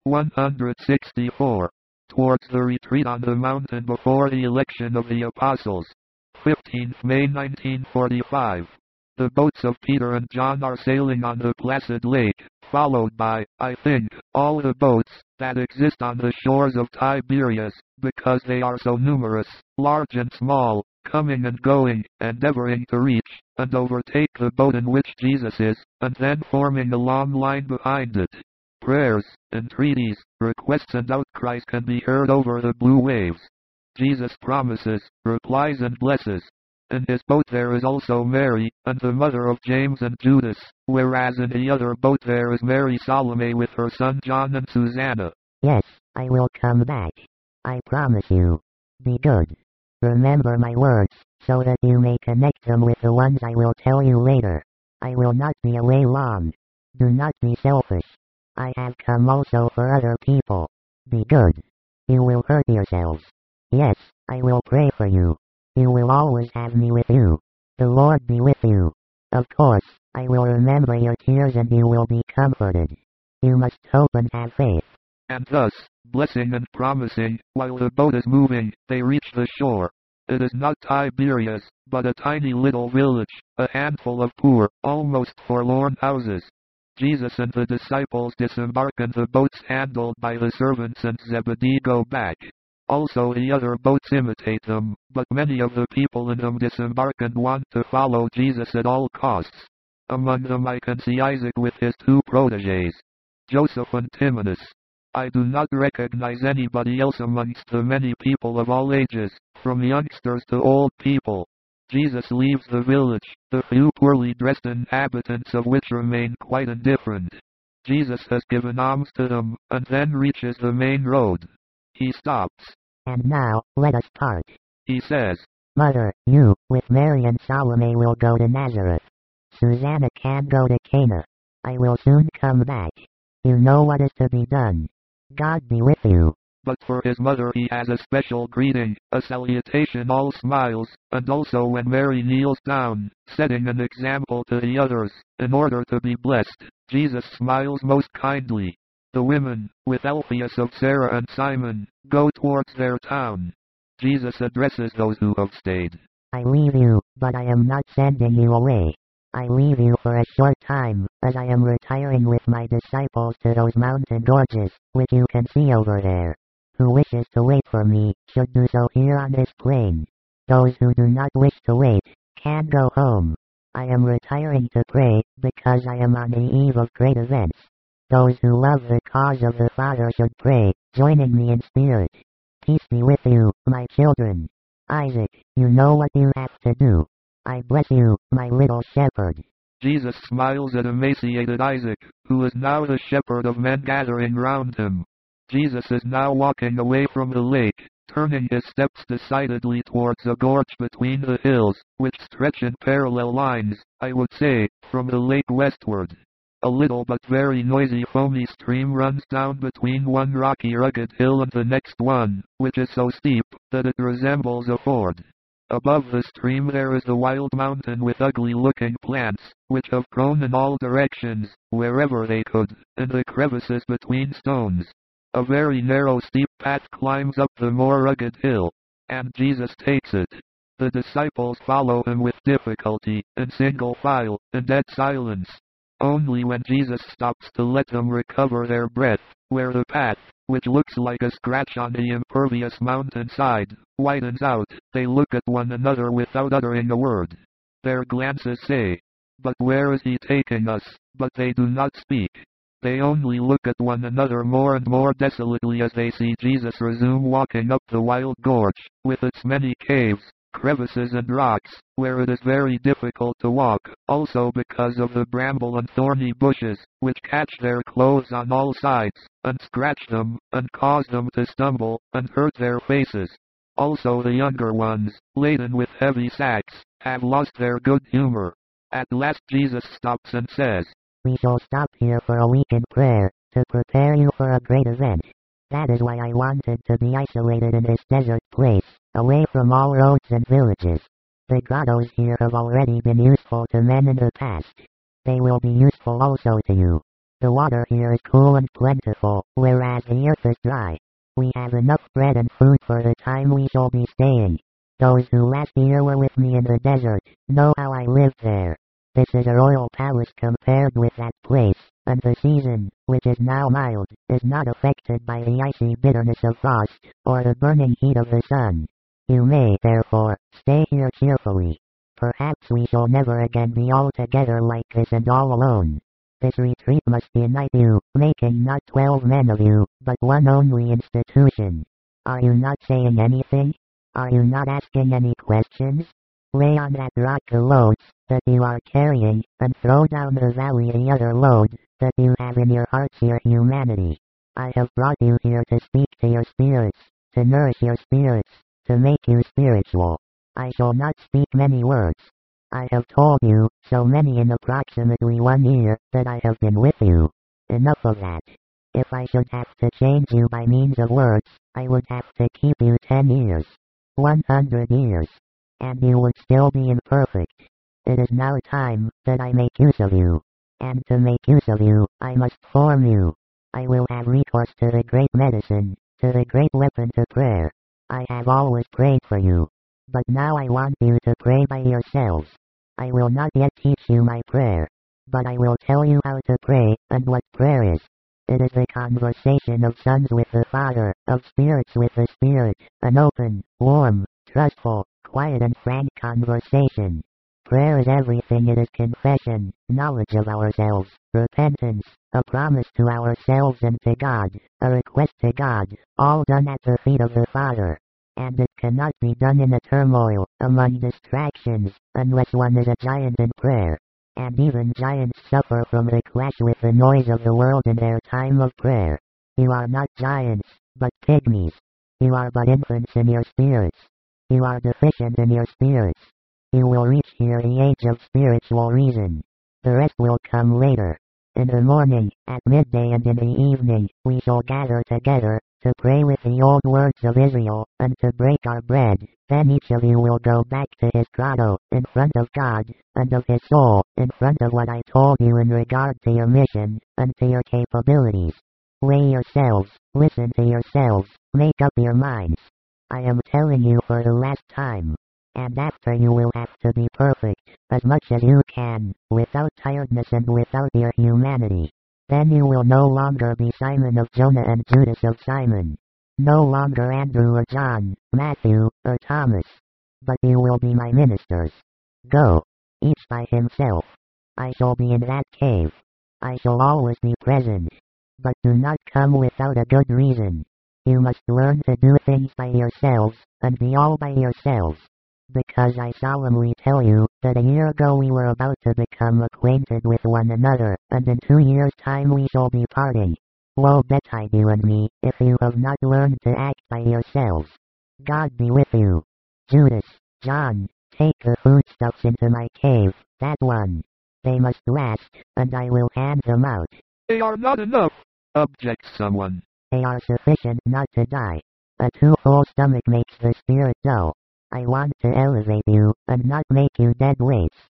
164. Towards the retreat on the mountain before the election of the apostles. 15th May 1945. The boats of Peter and John are sailing on the placid lake, followed by, I think, all the boats that exist on the shores of Tiberias, because they are so numerous, large and small, coming and going, endeavoring to reach and overtake the boat in which Jesus is, and then forming a long line behind it. Prayers, entreaties, requests and outcries can be heard over the blue waves. Jesus promises, replies and blesses. In his boat there is also Mary, and the mother of James and Judas, whereas in the other boat there is Mary Salome with her son John and Susanna. Yes, I will come back. I promise you. Be good. Remember my words, so that you may connect them with the ones I will tell you later. I will not be away long. Do not be selfish. I have come also for other people. Be good. You will hurt yourselves. Yes, I will pray for you. You will always have me with you. The Lord be with you. Of course, I will remember your tears and you will be comforted. You must hope and have faith. And thus, blessing and promising, while the boat is moving, they reach the shore. It is not Tiberias, but a tiny little village, a handful of poor, almost forlorn houses. Jesus and the disciples disembark and the boats handled by the servants and Zebedee go back. Also the other boats imitate them, but many of the people in them disembark and want to follow Jesus at all costs. Among them I can see Isaac with his two protégés, Joseph and Timanus. I do not recognize anybody else amongst the many people of all ages, from youngsters to old people. Jesus leaves the village, the few poorly dressed inhabitants of which remain quite indifferent. Jesus has given alms to them, and then reaches the main road. He stops. And now, let us part. He says, Mother, you, with Mary and Salome will go to Nazareth. Susanna can go to Cana. I will soon come back. You know what is to be done. God be with you. But for his mother he has a special greeting, a salutation all smiles, and also when Mary kneels down, setting an example to the others, in order to be blessed, Jesus smiles most kindly. The women, with Alphaeus of Sarah and Simon, go towards their town. Jesus addresses those who have stayed. I leave you, but I am not sending you away. I leave you for a short time, as I am retiring with my disciples to those mountain gorges, which you can see over there. Who wishes to wait for me, should do so here on this plain. Those who do not wish to wait, can go home. I am retiring to pray, because I am on the eve of great events. Those who love the cause of the Father should pray, joining me in spirit. Peace be with you, my children. Isaac, you know what you have to do. I bless you, my little shepherd. Jesus smiles at emaciated Isaac, who is now the shepherd of men gathering round him. Jesus is now walking away from the lake, turning his steps decidedly towards a gorge between the hills, which stretch in parallel lines, I would say, from the lake westward. A little but very noisy foamy stream runs down between one rocky rugged hill and the next one, which is so steep that it resembles a ford. Above the stream there is a wild mountain with ugly-looking plants, which have grown in all directions, wherever they could, in the crevices between stones. A very narrow steep path climbs up the more rugged hill, and Jesus takes it. The disciples follow him with difficulty, in single file, in dead silence. Only when Jesus stops to let them recover their breath, where the path, which looks like a scratch on the impervious mountainside, widens out, they look at one another without uttering a word. Their glances say, "But where is he taking us?" But they do not speak. They only look at one another more and more desolately as they see Jesus resume walking up the wild gorge, with its many caves, crevices and rocks, where it is very difficult to walk, also because of the bramble and thorny bushes, which catch their clothes on all sides, and scratch them, and cause them to stumble, and hurt their faces. Also the younger ones, laden with heavy sacks, have lost their good humor. At last Jesus stops and says, "We shall stop here for a week in prayer, to prepare you for a great event. That is why I wanted to be isolated in this desert place, away from all roads and villages. The grottos here have already been useful to men in the past. They will be useful also to you. The water here is cool and plentiful, whereas the earth is dry. We have enough bread and food for the time we shall be staying. Those who last year were with me in the desert know how I lived there. This is a royal palace compared with that place, and the season, which is now mild, is not affected by the icy bitterness of frost, or the burning heat of the sun. You may, therefore, stay here cheerfully. Perhaps we shall never again be all together like this and all alone. This retreat must unite you, making not 12 men of you, but one only institution. Are you not saying anything? Are you not asking any questions? Lay on that rock the loads that you are carrying, and throw down the valley the other load that you have in your hearts, your humanity. I have brought you here to speak to your spirits, to nourish your spirits, to make you spiritual. I shall not speak many words. I have told you so many in approximately 1 year that I have been with you. Enough of that. If I should have to change you by means of words, I would have to keep you 10 years. 100 years. And you would still be imperfect. It is now time that I make use of you. And to make use of you, I must form you. I will have recourse to the great medicine, to the great weapon, to prayer. I have always prayed for you. But now I want you to pray by yourselves. I will not yet teach you my prayer. But I will tell you how to pray, and what prayer is. It is the conversation of sons with the Father, of spirits with the Spirit, an open, warm, trustful, quiet and frank conversation. Prayer is everything. It is confession, knowledge of ourselves, repentance, a promise to ourselves and to God, a request to God, all done at the feet of the Father. And it cannot be done in a turmoil, among distractions, unless one is a giant in prayer. And even giants suffer from the clash with the noise of the world in their time of prayer. You are not giants, but pygmies. You are but infants in your spirits. You are deficient in your spirits. You will reach here the age of spiritual reason. The rest will come later. In the morning, at midday and in the evening, we shall gather together, to pray with the old words of Israel, and to break our bread. Then each of you will go back to his grotto, in front of God, and of his soul, in front of what I told you in regard to your mission, and to your capabilities. Weigh yourselves, listen to yourselves, make up your minds. I am telling you for the last time. And after you will have to be perfect, as much as you can, without tiredness and without your humanity. Then you will no longer be Simon of Jonah and Judas of Simon. No longer Andrew or John, Matthew, or Thomas. But you will be my ministers. Go. Each by himself. I shall be in that cave. I shall always be present. But do not come without a good reason. You must learn to do things by yourselves, and be all by yourselves. Because I solemnly tell you, that a year ago we were about to become acquainted with one another, and in 2 years' time we shall be parting. Woe betide you and me, if you have not learned to act by yourselves. God be with you. Judas, John, take the foodstuffs into my cave, that one. They must last, and I will hand them out. They are not enough, objects someone. They are sufficient not to die. A too full stomach makes the spirit dull. I want to elevate you, and not make you dead weights.